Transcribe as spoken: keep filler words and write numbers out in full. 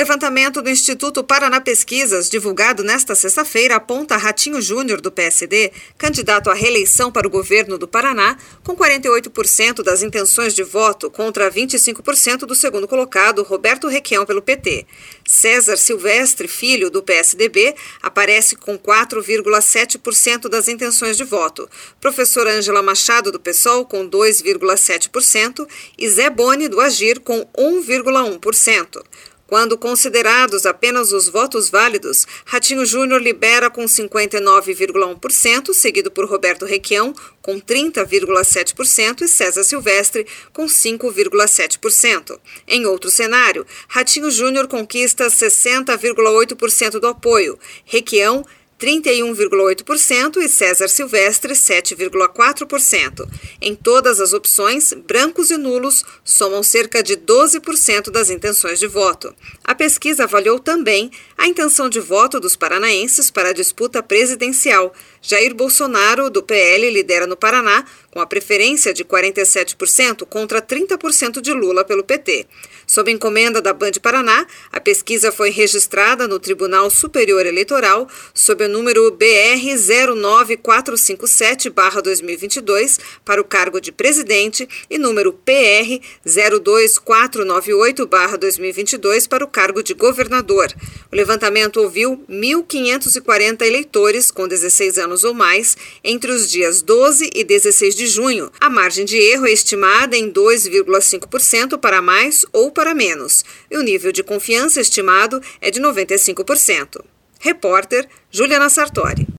levantamento do Instituto Paraná Pesquisas, divulgado nesta sexta-feira, aponta Ratinho Júnior, do P S D, candidato à reeleição para o governo do Paraná, com quarenta e oito por cento das intenções de voto contra vinte e cinco por cento do segundo colocado, Roberto Requião, pelo P T. César Silvestre, filho do P S D B, aparece com quatro vírgula sete por cento das intenções de voto. Professora Ângela Machado, do PSOL, com dois vírgula sete por cento e Zé Boni, do Agir, com um vírgula um por cento. Quando considerados apenas os votos válidos, Ratinho Júnior lidera com cinquenta e nove vírgula um por cento, seguido por Roberto Requião, com trinta vírgula sete por cento, e César Silvestre, com cinco vírgula sete por cento. Em outro cenário, Ratinho Júnior conquista sessenta vírgula oito por cento do apoio, Requião, trinta e um vírgula oito por cento e César Silvestre, sete vírgula quatro por cento. Em todas as opções, brancos e nulos somam cerca de doze por cento das intenções de voto. A pesquisa avaliou também a intenção de voto dos paranaenses para a disputa presidencial. Jair Bolsonaro, do P L, lidera no Paraná, com a preferência de quarenta e sete por cento contra trinta por cento de Lula pelo P T. Sob encomenda da Band Paraná, a pesquisa foi registrada no Tribunal Superior Eleitoral sob o número B R zero nove quatro cinco sete barra dois mil e vinte e dois para o cargo de presidente e número P R zero dois quatro nove oito barra dois mil e vinte e dois para o cargo de governador. O levantamento ouviu mil quinhentos e quarenta eleitores com dezesseis anos ou mais entre os dias doze e dezesseis de junho. A margem de erro é estimada em dois vírgula cinco por cento para mais ou para menos, e o nível de confiança estimado é de noventa e cinco por cento. Repórter Juliana Sartori.